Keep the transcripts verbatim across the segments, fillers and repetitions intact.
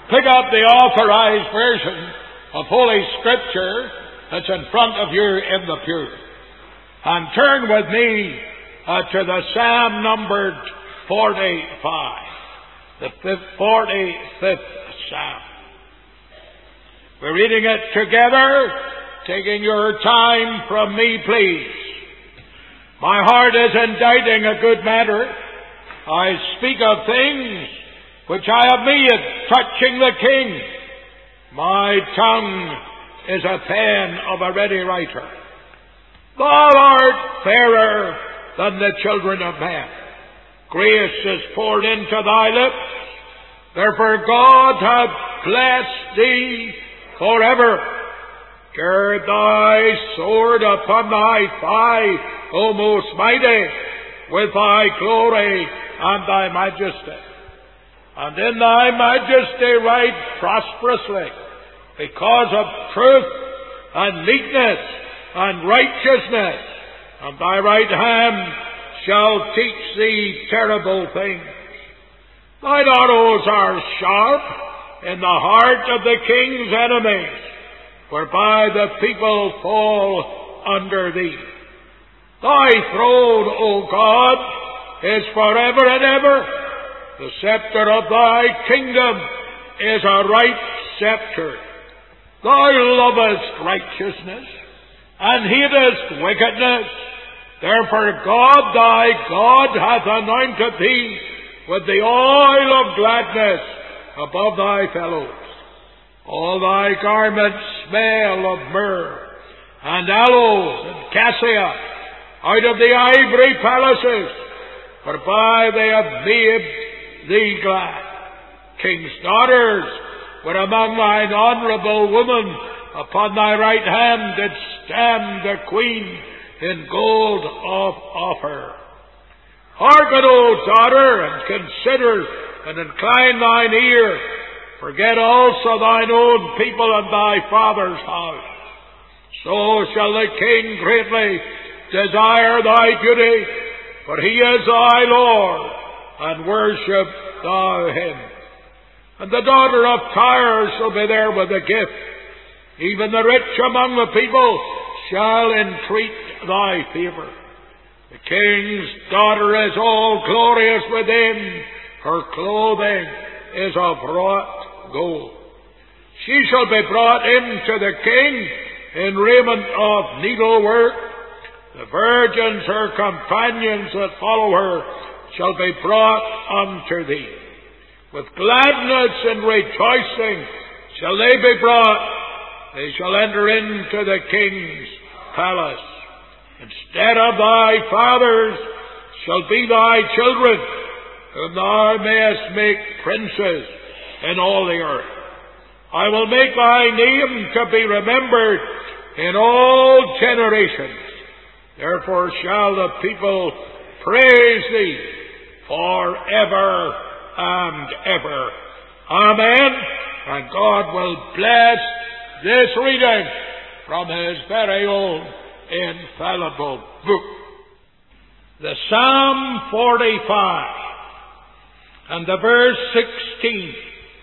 Pick up the Authorized Version of Holy Scripture that's in front of you in the pew. And turn with me uh, to the Psalm numbered forty-five. The forty-fifth Psalm. We're reading it together, taking your time from me, please. My heart is inditing a good matter. I speak of things which I have made touching the King. My tongue is a pen of a ready writer. Thou art fairer than the children of men. Grace is poured into thy lips. Therefore God hath blessed thee forever. Gird thy sword upon thy thigh, O most mighty, with thy glory and thy majesty. And in thy majesty ride prosperously, because of truth and meekness and righteousness. And thy right hand shall teach thee terrible things. Thine arrows are sharp in the heart of the king's enemies, whereby the people fall under thee. Thy throne, O God, is forever and ever. The scepter of thy kingdom is a right scepter. Thou lovest righteousness and hatest wickedness. Therefore God thy God hath anointed thee with the oil of gladness above thy fellows. All thy garments smell of myrrh and aloes and cassia out of the ivory palaces, whereby they have made thee glad. King's daughters were among thine honourable women. Upon thy right hand did stand the queen in gold of Ophir. Hearken, O daughter, and consider, and incline thine ear. Forget also thine own people and thy father's house. So shall the king greatly desire thy beauty, for he is thy Lord, and worship thou him. And the daughter of Tyre shall be there with a gift. Even the rich among the people shall entreat thy favour. The king's daughter is all glorious within. Her clothing is of wrought gold. She shall be brought in to the king in raiment of needlework. The virgins, her companions that follow her, shall be brought unto thee. With gladness and rejoicing shall they be brought. They shall enter into the king's palace. Instead of thy fathers shall be thy children, whom thou mayest make princes in all the earth. I will make thy name to be remembered in all generations. Therefore shall the people praise thee forever and ever. Amen. And God will bless this reading from his very own infallible book. The Psalm forty-five and the verse sixteen.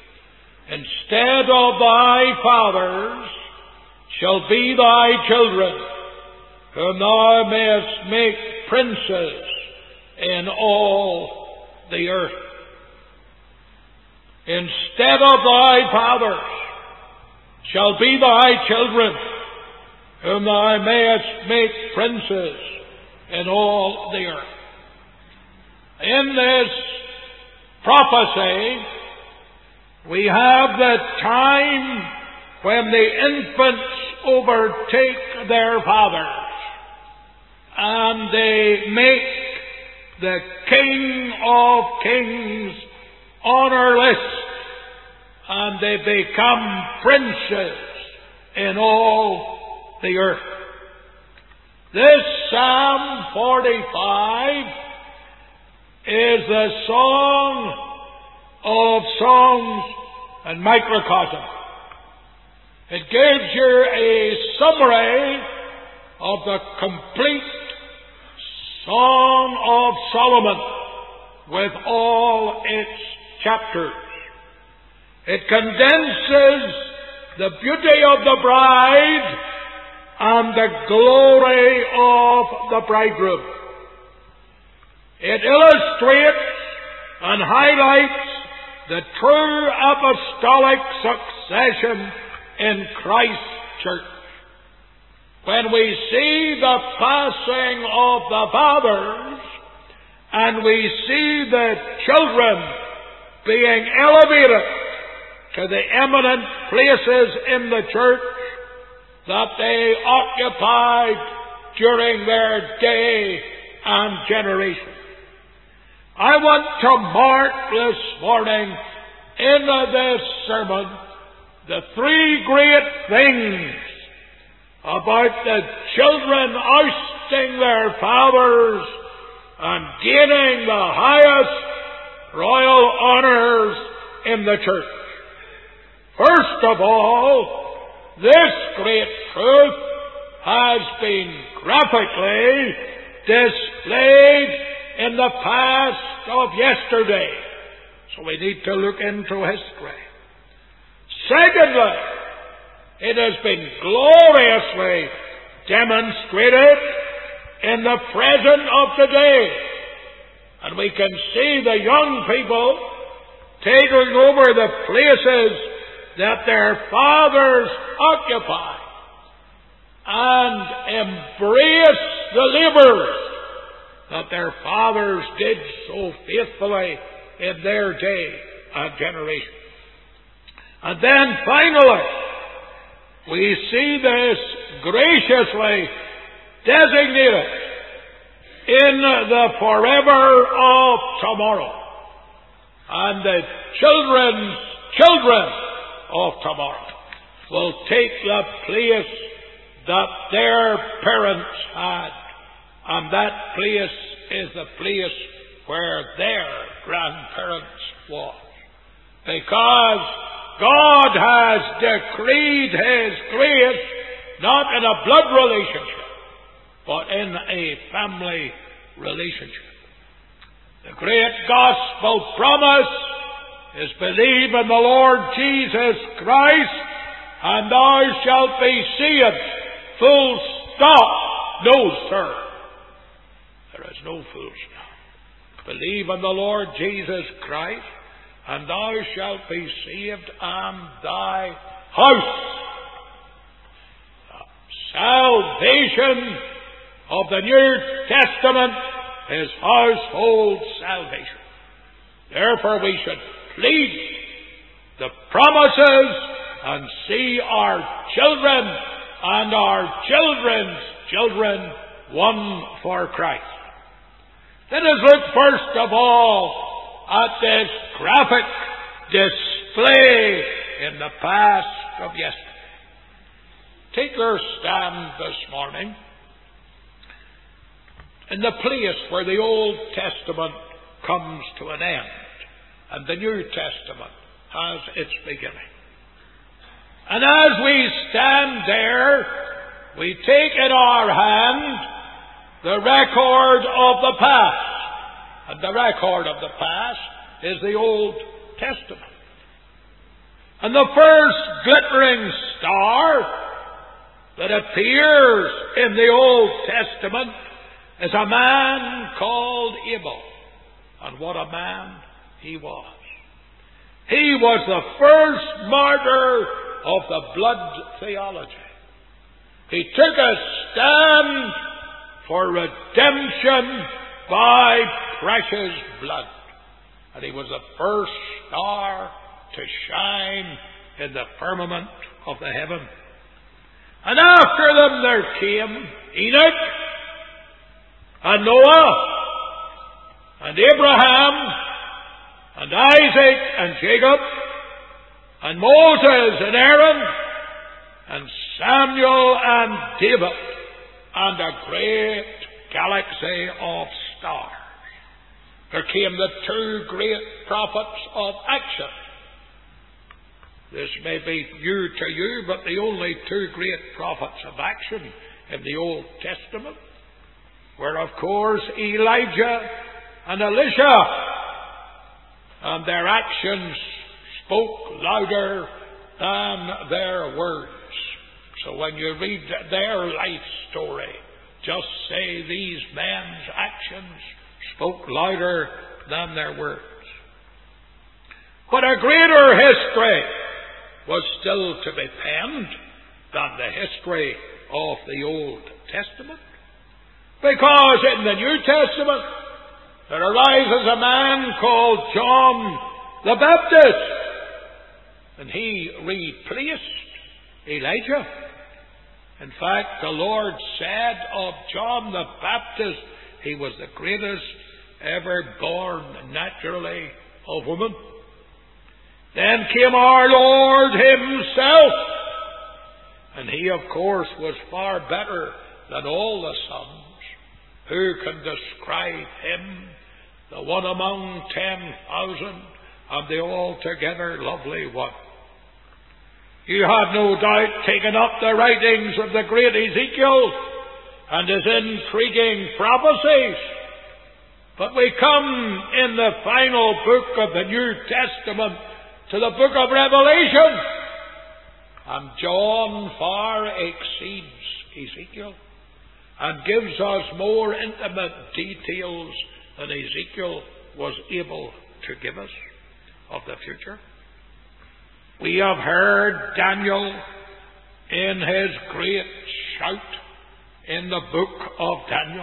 Instead of thy fathers shall be thy children, whom thou mayest make princes in all the earth. Instead of thy fathers shall be thy children, whom thou mayest make princes in all the earth. In this prophecy, we have the time when the infants overtake their fathers, and they make the King of Kings honourless, and they become princes in all the earth. This Psalm forty-five is the song of songs and microcosm. It gives you a summary of the complete Song of Solomon with all its chapters. It condenses the beauty of the bride and the glory of the bridegroom. It illustrates and highlights the true apostolic succession in Christ's church. When we see the passing of the fathers, and we see the children being elevated to the eminent places in the church that they occupied during their day and generation. I want to mark this morning in this sermon the three great things about the children ousting their fathers and gaining the highest royal honors in the church. First of all, this great truth has been graphically displayed in the past of yesterday. So we need to look into history. Secondly, it has been gloriously demonstrated in the present of today. And we can see the young people taking over the places that their fathers occupy and embrace the labors that their fathers did so faithfully in their day and generation. And then finally, we see this graciously designated in the forever of tomorrow, and the children's children of tomorrow will take the place that their parents had, and that place is the place where their grandparents was, because God has decreed His grace not in a blood relationship, but in a family relationship. The great gospel promise is believe in the Lord Jesus Christ and thou shalt be saved. Full stop. No, sir. There is no full stop. Believe in the Lord Jesus Christ and thou shalt be saved and thy house. The salvation of the New Testament is household salvation. Therefore we should plead the promises and see our children and our children's children won for Christ. Let us look first of all at this graphic display in the past of yesterday. Take your stand this morning in the place where the Old Testament comes to an end and the New Testament has its beginning. And as we stand there, we take in our hand the record of the past. And the record of the past is the Old Testament. And the first glittering star that appears in the Old Testament is a man called Abel. And what a man he was. He was the first martyr of the blood theology. He took a stand for redemption by precious blood. And he was the first star to shine in the firmament of the heaven. And after them there came Enoch, and Noah, and Abraham, and Isaac, and Jacob, and Moses, and Aaron, and Samuel, and David, and a great galaxy of stars. There came the two great prophets of action. This may be new to you, but the only two great prophets of action in the Old Testament were, of course, Elijah and Elisha. And their actions spoke louder than their words. So when you read their life story, just say these men's actions spoke louder than their words. But a greater history was still to be penned than the history of the Old Testament. Because in the New Testament there arises a man called John the Baptist, and he replaced Elijah. In fact, the Lord said of John the Baptist, he was the greatest ever born naturally of woman. Then came our Lord himself, and he, of course, was far better than all the sons. Who can describe him? The one among ten thousand, and the altogether lovely one. You have no doubt taken up the writings of the great Ezekiel and his intriguing prophecies. But we come in the final book of the New Testament to the book of Revelation, and John far exceeds Ezekiel and gives us more intimate details than Ezekiel was able to give us of the future. We have heard Daniel in his great shout in the book of Daniel.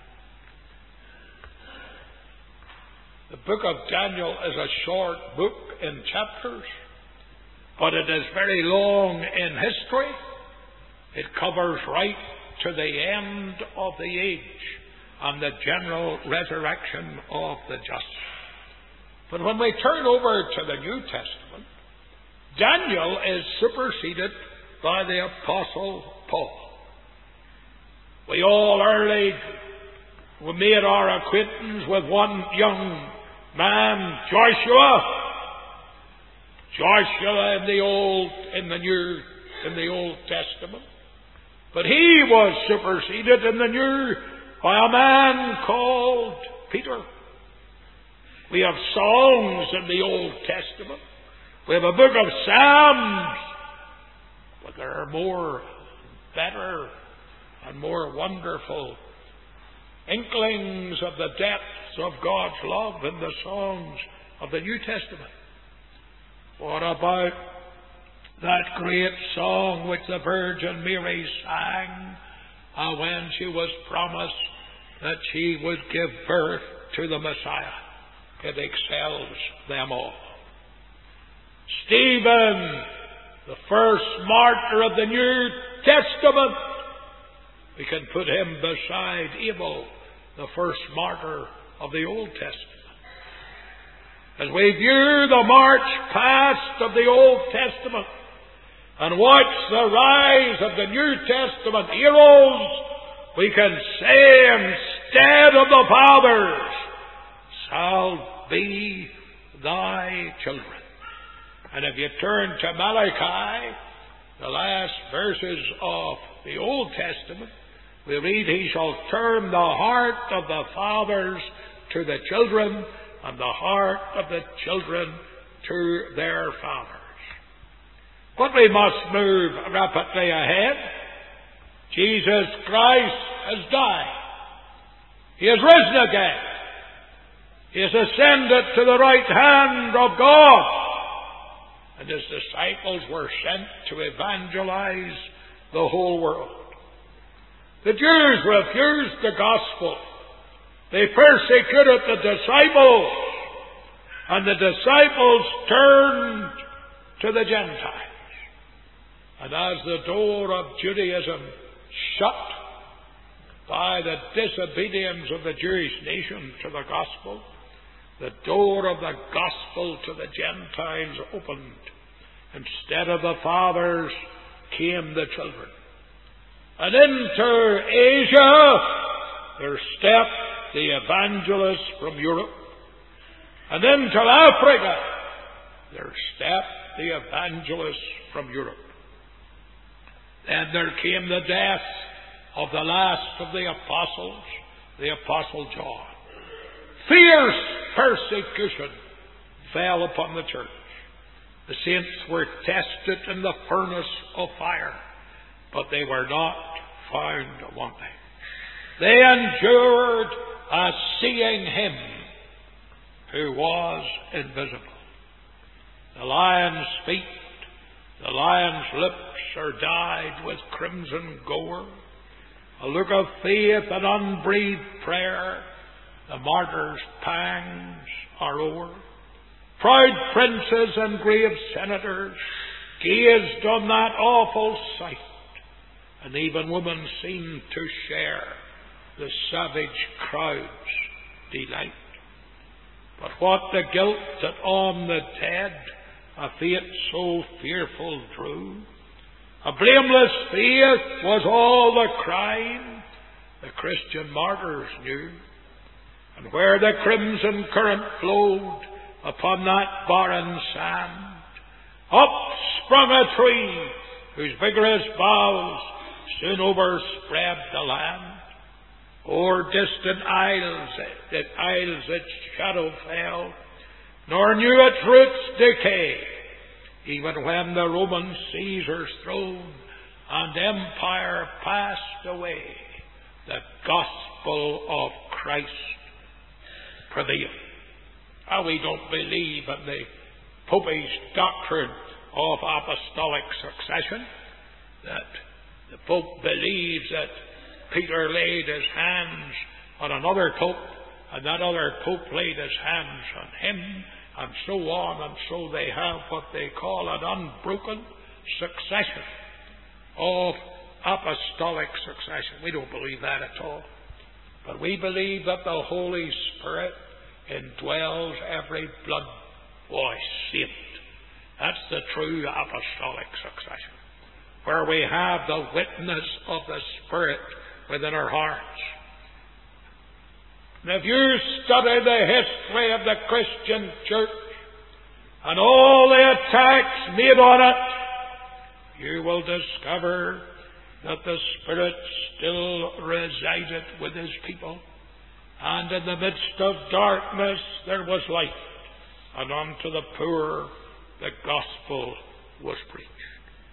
The book of Daniel is a short book in chapters, but it is very long in history. It covers right to the end of the age and the general resurrection of the just. But when we turn over to the New Testament, Daniel is superseded by the Apostle Paul. We all early we made our acquaintance with one young man, Joshua. Joshua in the Old, in the New, in the Old Testament. But he was superseded in the New by a man called Peter. We have songs in the Old Testament. We have a book of Psalms. But there are more, better, and more wonderful inklings of the depths of God's love in the songs of the New Testament. What about that great song which the Virgin Mary sang uh, when she was promised that she would give birth to the Messiah? It excels them all. Stephen, the first martyr of the New Testament, we can put him beside Abel, the first martyr of the Old Testament. As we view the march past of the Old Testament and watch the rise of the New Testament heroes, we can say instead of the fathers, shall be thy children. And if you turn to Malachi, the last verses of the Old Testament, we read, he shall turn the heart of the fathers to the children, and the heart of the children to their fathers. But we must move rapidly ahead. Jesus Christ has died. He has risen again. He has ascended to the right hand of God. And his disciples were sent to evangelize the whole world. The Jews refused the gospel. They persecuted the disciples, and the disciples turned to the Gentiles. And as the door of Judaism shut by the disobedience of the Jewish nation to the gospel, the door of the gospel to the Gentiles opened. Instead of the fathers came the children. And into Asia there stepped the evangelists from Europe. And into Africa there stepped the evangelists from Europe. Then there came the death of the last of the apostles, the Apostle John. Fierce persecution fell upon the church. The saints were tested in the furnace of fire, but they were not found wanting. They endured as seeing Him who was invisible. The lion's feet, the lion's lips are dyed with crimson gore. A look of faith and unbreathed prayer, the martyr's pangs are o'er. Proud princes and grave senators gazed on that awful sight, and even women seemed to share the savage crowd's delight. But what the guilt that on the dead a fate so fearful drew? A blameless faith was all the crime the Christian martyrs knew. And where the crimson current flowed upon that barren sand, up sprung a tree whose vigorous boughs soon overspread the land. O'er distant isles, that isles its shadow fell, nor knew its roots decay, even when the Roman Caesar's throne and empire passed away. The gospel of Christ prevailed. Ah, we don't believe in the Popish doctrine of apostolic succession, that the Pope believes that Peter laid his hands on another Pope, and that other Pope laid his hands on him, and so on, and so they have what they call an unbroken succession of apostolic succession. We don't believe that at all. But we believe that the Holy Spirit indwells every blood-washed saint. That's the true apostolic succession, where we have the witness of the Spirit within our hearts. And if you study the history of the Christian church and all the attacks made on it, you will discover that the Spirit still resided with His people, and in the midst of darkness there was light, and unto the poor the gospel was preached.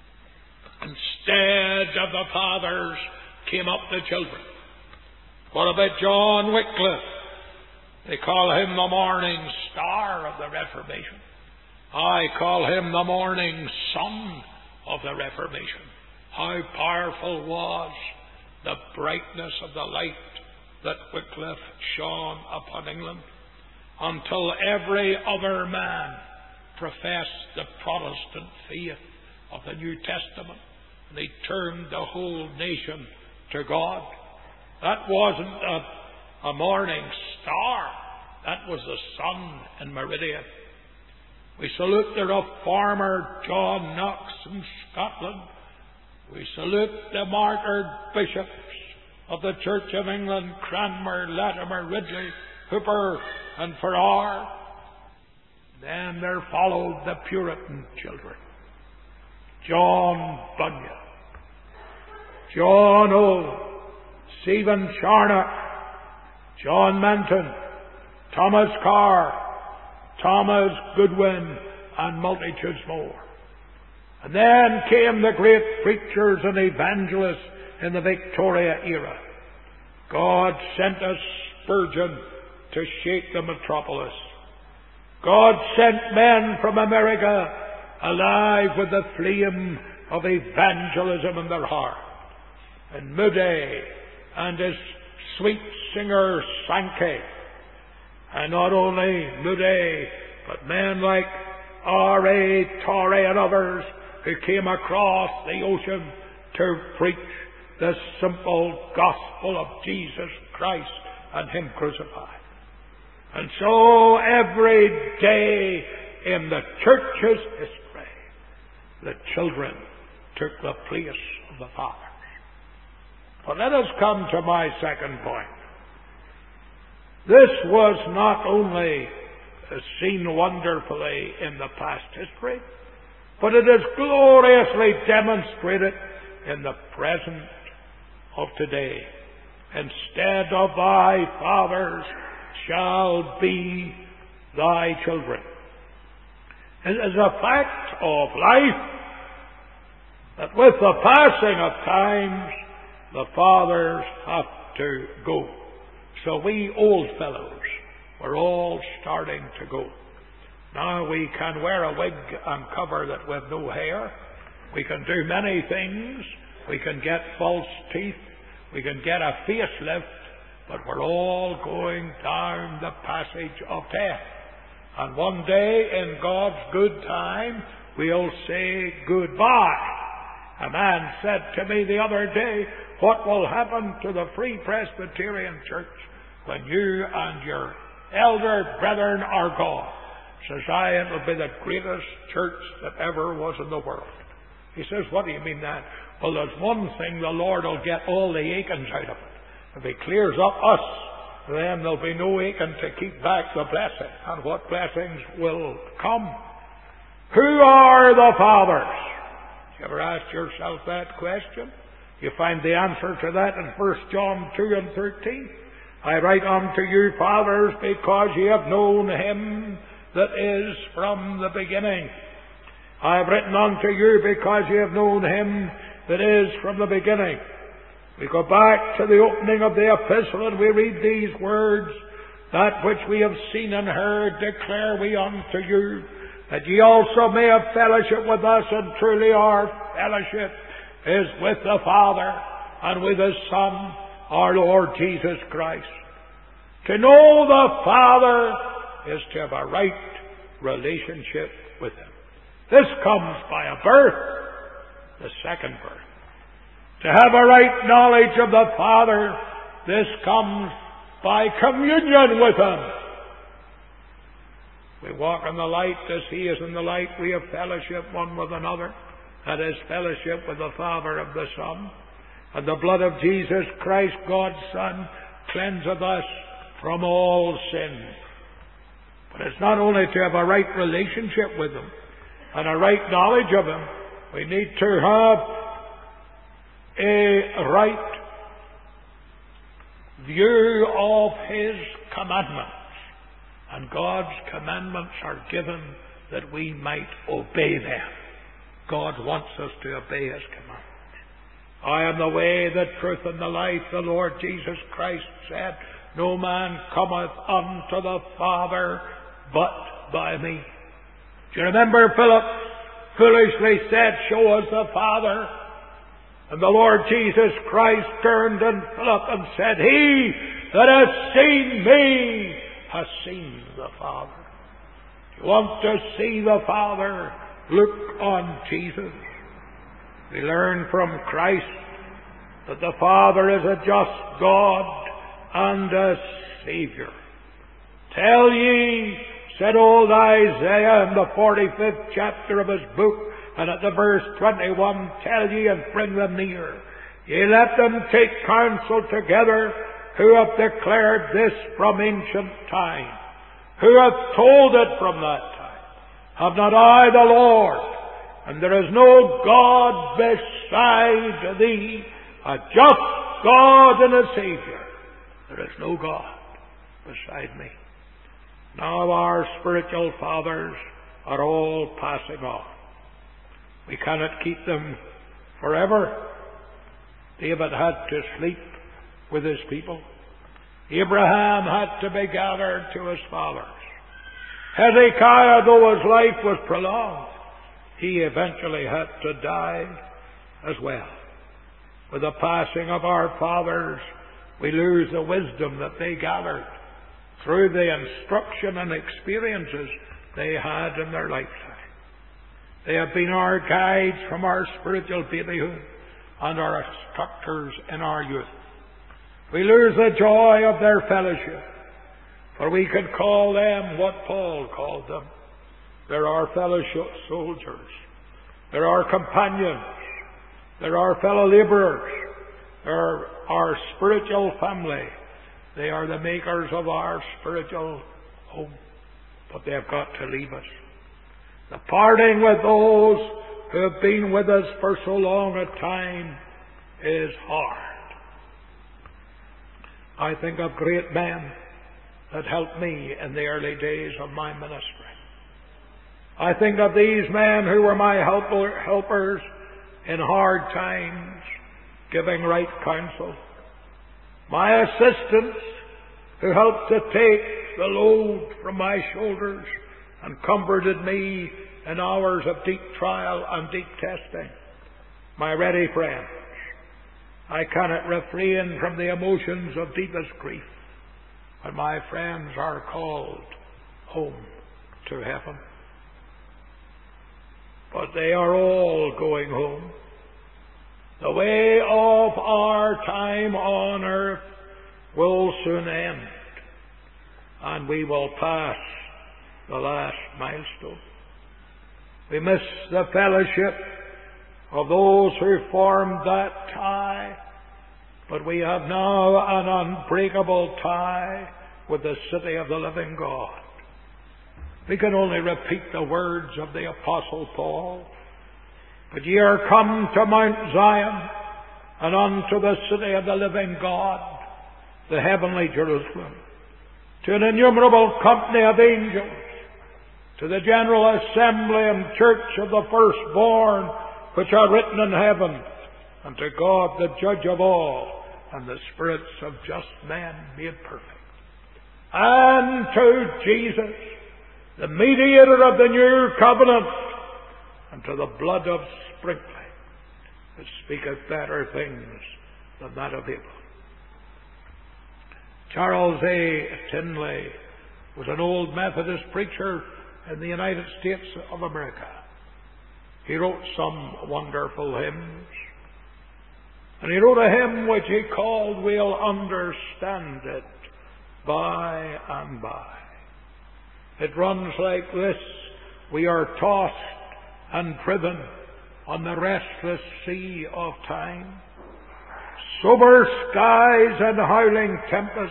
Instead of the fathers came up the children. What about John Wycliffe? They call him the morning star of the Reformation. I call him the morning sun of the Reformation. How powerful was the brightness of the light that Wycliffe shone upon England, until every other man professed the Protestant faith of the New Testament, and they turned the whole nation to God. That wasn't a, a morning star. That was the sun in meridian. We salute the reformer John Knox in Scotland. We salute the martyred bishops of the Church of England, Cranmer, Latimer, Ridley, Hooper, and Farrar. Then there followed the Puritan children: John Bunyan, John Owen, Stephen Charnock, John Manton, Thomas Carr, Thomas Goodwin, and multitudes more. And then came the great preachers and evangelists in the Victoria era. God sent us Spurgeon to shake the metropolis. God sent men from America alive with the flame of evangelism in their heart. And Moody and his sweet singer Sankey, and not only Moody, but men like R A Torrey and others who came across the ocean to preach the simple gospel of Jesus Christ and Him crucified. And so every day in the church's history, the children took the place of the fathers. But let us come to my second point. This was not only seen wonderfully in the past history, but it is gloriously demonstrated in the present of today. Instead of thy fathers shall be thy children. It is a fact of life that with the passing of times, the fathers have to go. So we old fellows, we're all starting to go. Now we can wear a wig and cover that with no hair. We can do many things. We can get false teeth. We can get a facelift. But we're all going down the passage of death. And one day, in God's good time, we'll say goodbye. A man said to me the other day, what will happen to the Free Presbyterian Church when you and your elder brethren are gone? Says I, it will be the greatest church that ever was in the world. He says, what do you mean that? Well, there's one thing, the Lord will get all the Achans out of it. If He clears up us, then there'll be no Achan to keep back the blessing. And what blessings will come? Who are the fathers? You ever asked yourself that question? You find the answer to that in First John two and thirteen. I write unto you, fathers, because ye have known Him that is from the beginning. I have written unto you because ye have known Him that is from the beginning. We go back to the opening of the epistle and we read these words, that which we have seen and heard declare we unto you, that ye also may have fellowship with us, and truly our fellowship is with the Father and with His Son, our Lord Jesus Christ. To know the Father is to have a right relationship with Him. This comes by a birth, the second birth. To have a right knowledge of the Father, this comes by communion with Him. We walk in the light as He is in the light. We have fellowship one with another. That is fellowship with the Father of the Son. And the blood of Jesus Christ, God's Son, cleanseth us from all sin. But it's not only to have a right relationship with Him and a right knowledge of Him. We need to have a right view of His commandments. And God's commandments are given that we might obey them. God wants us to obey His commandments. I am the way, the truth, and the life, the Lord Jesus Christ said. No man cometh unto the Father but by me. Do you remember Philip foolishly said, show us the Father? And the Lord Jesus Christ turned on Philip and said, he that has seen me has seen the Father. If you want to see the Father, look on Jesus. We learn from Christ that the Father is a just God and a Saviour. Tell ye, said old Isaiah in the forty-fifth chapter of his book, and at the verse twenty-one, tell ye and bring them near. Ye let them take counsel together, who have declared this from ancient time, who have told it from that time. Have not I the Lord, and there is no God beside thee, a just God and a Saviour. There is no God beside me. Now our spiritual fathers are all passing on. We cannot keep them forever. David had to sleep with his people. Abraham had to be gathered to his fathers. Hezekiah, though his life was prolonged, he eventually had to die as well. With the passing of our fathers, we lose the wisdom that they gathered through the instruction and experiences they had in their lifetime. They have been our guides from our spiritual babyhood and our instructors in our youth. We lose the joy of their fellowship, for we could call them what Paul called them. They're our fellowship soldiers. They're our companions. They're our fellow laborers. They're our spiritual family. They are the makers of our spiritual home. But they have got to leave us. The parting with those who have been with us for so long a time is hard. I think of great men that helped me in the early days of my ministry. I think of these men who were my helper, helpers in hard times, giving right counsel. My assistants who helped to take the load from my shoulders and comforted me in hours of deep trial and deep testing. My ready friends, I cannot refrain from the emotions of deepest grief when my friends are called home to heaven. But they are all going home. The way of our time on earth will soon end, and we will pass the last milestone. We miss the fellowship of those who formed that tie, but we have now an unbreakable tie with the city of the living God. We can only repeat the words of the Apostle Paul. But ye are come to Mount Zion, and unto the city of the living God, the heavenly Jerusalem, to an innumerable company of angels, to the general assembly and church of the firstborn, which are written in heaven, and to God the judge of all, and the spirits of just men made perfect, and to Jesus, the mediator of the new covenant, and to the blood of sprinkling, that speaketh better things than that of Abel. Charles A. Tinley was an old Methodist preacher in the United States of America. He wrote some wonderful hymns. And he wrote a hymn which he called We'll Understand It By and By. It runs like this: we are tossed and driven on the restless sea of time. Sober skies and howling tempests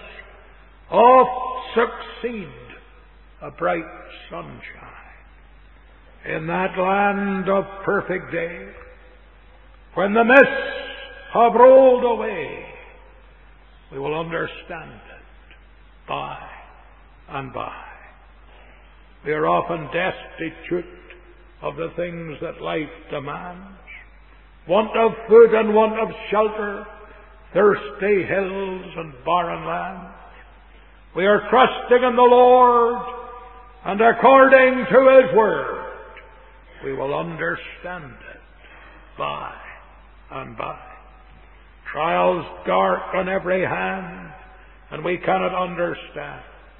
oft succeed a bright sunshine. In that land of perfect day, when the mists have rolled away, we will understand it by and by. We are often destitute of the things that life demands. Want of food and want of shelter, thirsty hills and barren lands. We are trusting in the Lord, and according to His word, we will understand it by and by. Trials dark on every hand, and we cannot understand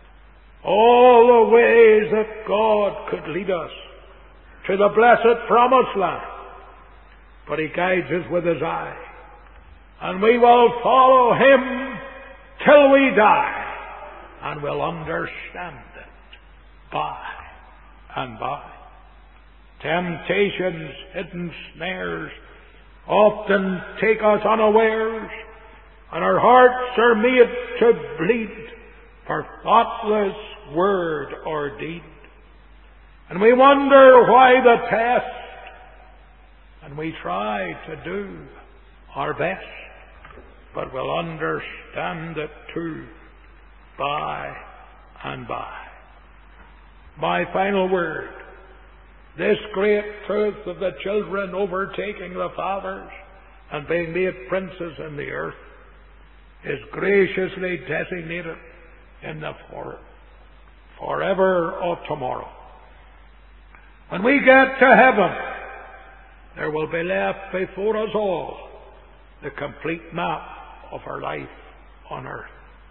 all the ways that God could lead us to the blessed promised land. But He guides us with His eye, and we will follow Him till we die, and will understand it by and by. Temptations, hidden snares, often take us unawares, and our hearts are made to bleed for thoughtless word or deed. And we wonder why the test, and we try to do our best, but we'll understand it too by and by. My final word: this great truth of the children overtaking the fathers and being made princes in the earth is graciously designated in the for, forever of tomorrow. When we get to heaven, there will be left before us all the complete map of our life on earth.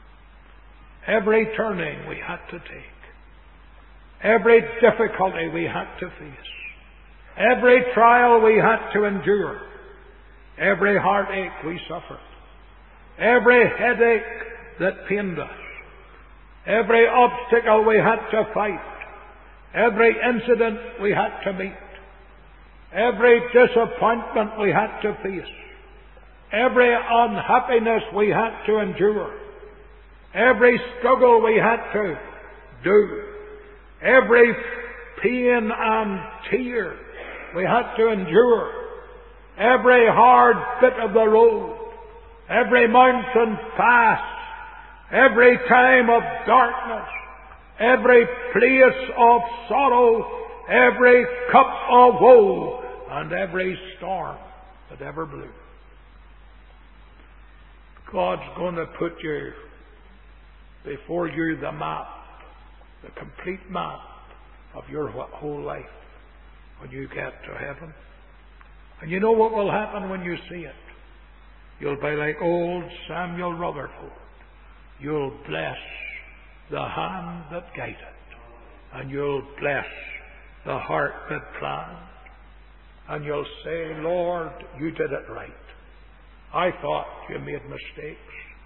Every turning we had to take, every difficulty we had to face, every trial we had to endure, every heartache we suffered, every headache that pained us, every obstacle we had to fight, every incident we had to meet, every disappointment we had to face, every unhappiness we had to endure, every struggle we had to do, every pain and tear we had to endure, every hard bit of the road, every mountain pass, every time of darkness, every place of sorrow, every cup of woe, and every storm that ever blew. God's going to put you before you the map, the complete map of your whole life when you get to heaven. And you know what will happen when you see it? You'll be like old Samuel Rutherford. You'll bless the hand that guided, and you'll bless the heart that planned, and you'll say, Lord, you did it right. I thought you made mistakes.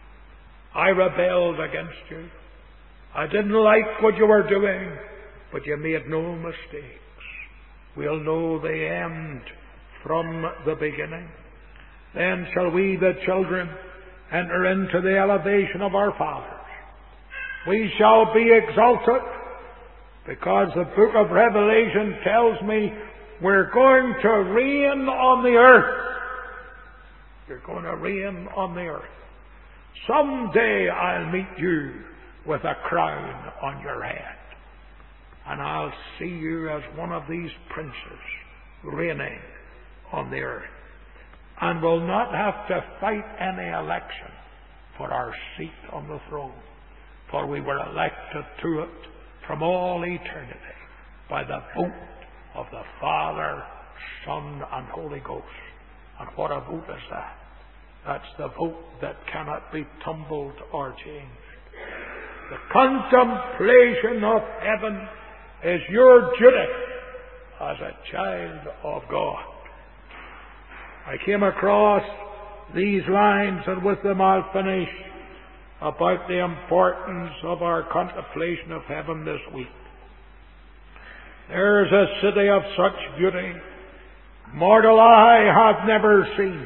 I rebelled against you. I didn't like what you were doing, but you made no mistakes. We'll know the end from the beginning. Then shall we, the children, enter into the elevation of our fathers. We shall be exalted, because the book of Revelation tells me we're going to reign on the earth. You're going to reign on the earth. Someday I'll meet you with a crown on your head, and I'll see you as one of these princes reigning on the earth, and will not have to fight any election for our seat on the throne, for we were elected to it from all eternity by the vote of the Father, Son, and Holy Ghost. And what a vote is that? That's the vote that cannot be tumbled or changed. The contemplation of heaven is your duty as a child of God. I came across these lines, and with them I'll finish, about the importance of our contemplation of heaven this week. There's a city of such beauty mortal eye hath never seen,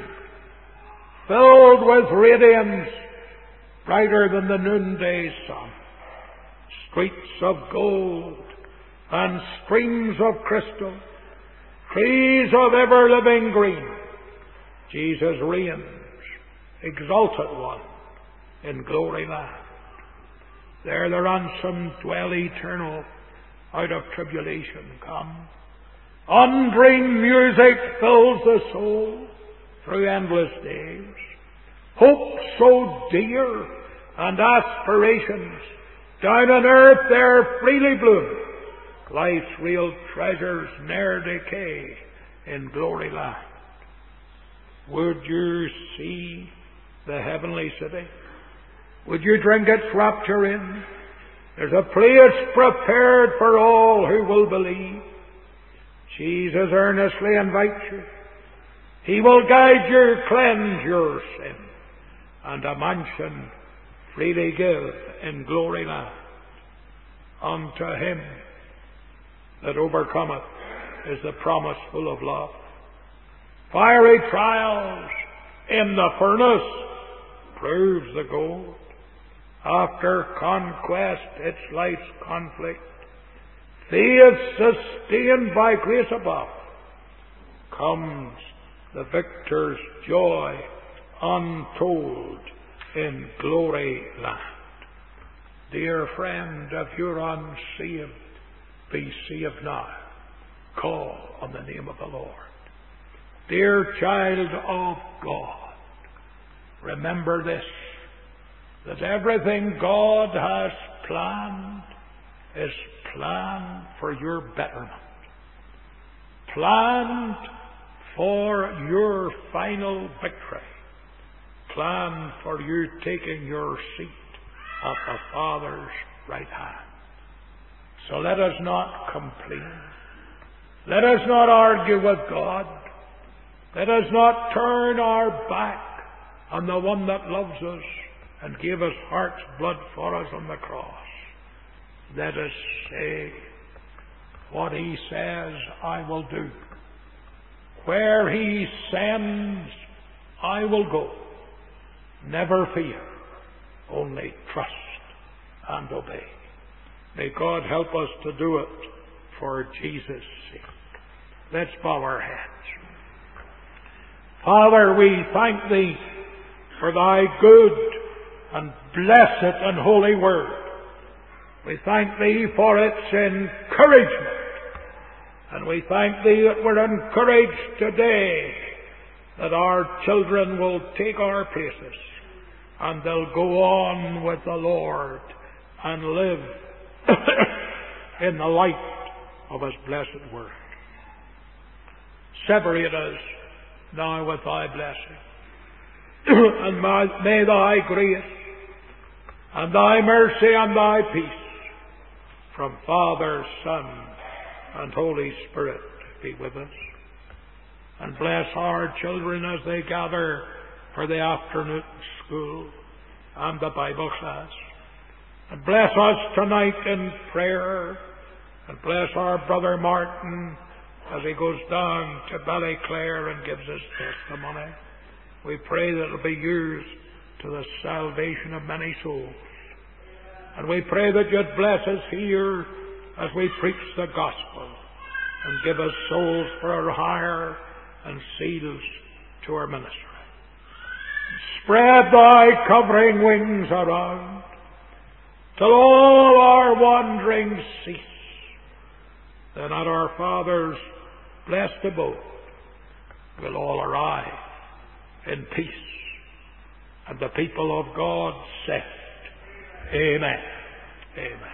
filled with radiance brighter than the noonday sun, streets of gold and streams of crystal, trees of ever-living green. Jesus reigns, exalted one, in glory land. There the ransomed dwell eternal, out of tribulation come. Undreamed music fills the soul through endless days. Hope so dear and aspirations down on earth there freely bloom. Life's real treasures ne'er decay in glory land. Would you see the heavenly city? Would you drink its rapture in? There's a place prepared for all who will believe. Jesus earnestly invites you. He will guide you, cleanse your sin, and a mansion freely give in glory land. Unto him that overcometh is the promise full of love. Fiery trials in the furnace proves the gold. After conquest, its life's conflict, faith sustained by grace above, comes the victor's joy untold in glory land. Dear friend, if you're unsaved, be saved now. Call on the name of the Lord. Dear child of God, remember this, that everything God has planned is planned for your betterment, planned for your final victory, planned for you taking your seat at the Father's right hand. So let us not complain. Let us not argue with God. Let us not turn our back on the one that loves us and gave his heart's blood for us on the cross. Let us say, what he says, I will do. Where he sends, I will go. Never fear, only trust and obey. May God help us to do it for Jesus' sake. Let's bow our heads. Father, we thank thee for thy good and blessed and holy word. We thank thee for its encouragement And we thank Thee that we're encouraged today that our children will take our places and they'll go on with the Lord and live in the light of His blessed Word. Separate us now with Thy blessing. And may Thy grace and Thy mercy and Thy peace from Father, Son, and Holy Spirit be with us. And bless our children as they gather for the afternoon school and the Bible class. And bless us tonight in prayer. And bless our brother Martin as he goes down to Ballyclare and gives his testimony. We pray that it'll be used to the salvation of many souls. And we pray that You'd bless us here as we preach the gospel and give us souls for our hire and seals to our ministry. Spread Thy covering wings around till all our wanderings cease. Then at our Father's blessed abode we'll all arrive in peace. And the people of God said, Amen. Amen.